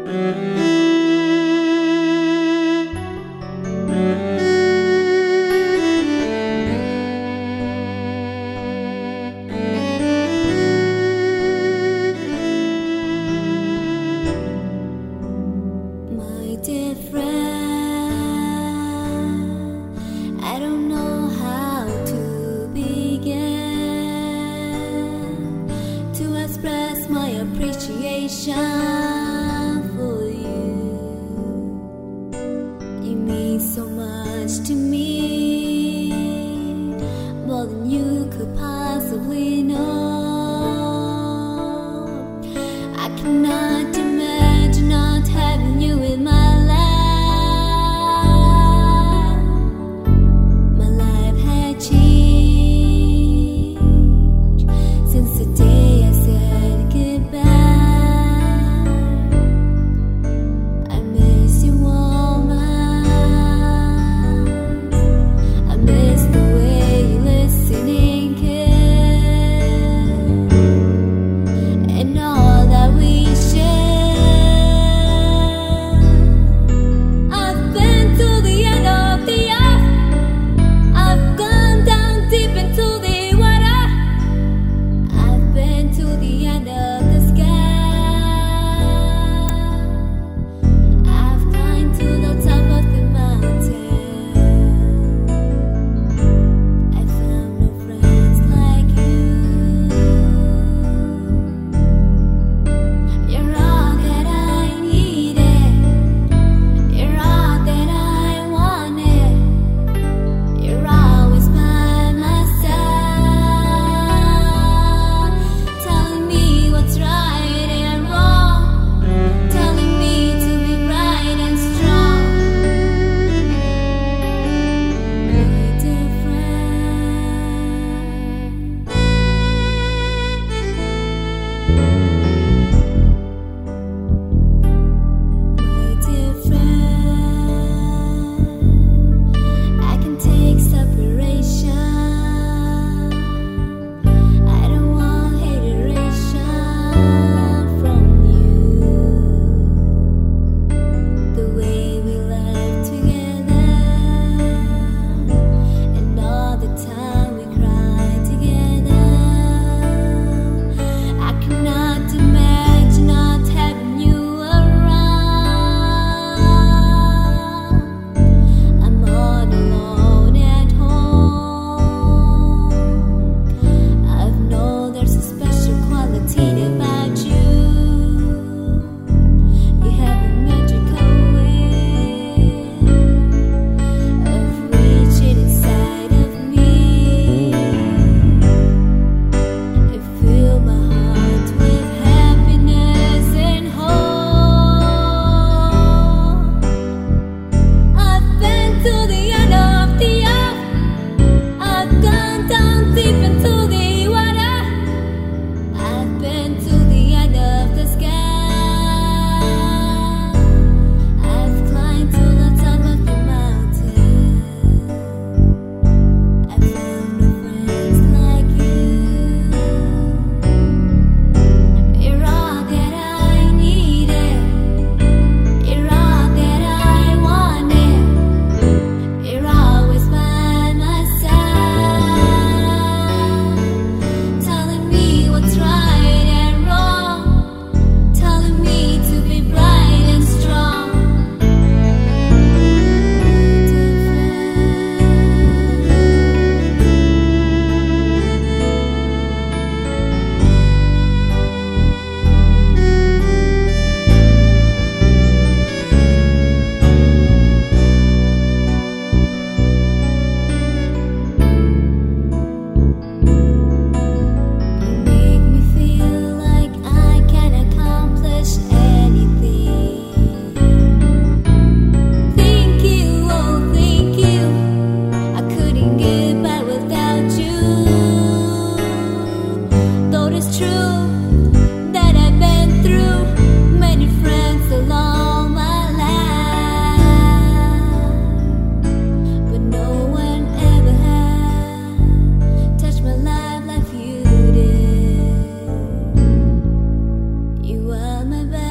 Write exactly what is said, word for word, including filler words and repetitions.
Express my appreciation for you. You mean so much to me, more than you could possibly know. I cannot imagine not having you in my life. My life had changed since the day I said goodbye. I miss you all months. I miss the way you listen and care, and all that we share. I've been to the end of the earth. I've gone down deep into the water. I've been to the end of the sky. I've climbed to the top of the mountain. I found no friends like you. You're all that I needed. You're all that I wanted. You're always by my side, telling me what's right and wrong, telling me to be bright and strong. My dear friend, my dear friend, I can take separation. I don't want hateration from you. The way we lived together, and all the time we cried together. I cannot imagine not having you around. I'm all alone at home. I know there's a special quality about you. You have a magical way of reaching inside of me. It filled my heart with happiness and hope. I've been to the end of the earth. I've gone down deep into the water. I've been to the end of the sky. I've climbed to the top of the mountain. I found no friends like you. You're all that I needed. You're all that I wanted. You're always by my side, telling me what's right and wrong, telling me to be bright and strong. Dear You make me feel like I can accomplish anything. Thank you, oh thank you. I couldn't get by without you. Though it's true that I've been through many friends along my life, but no one ever had touched my life like you did. You are my best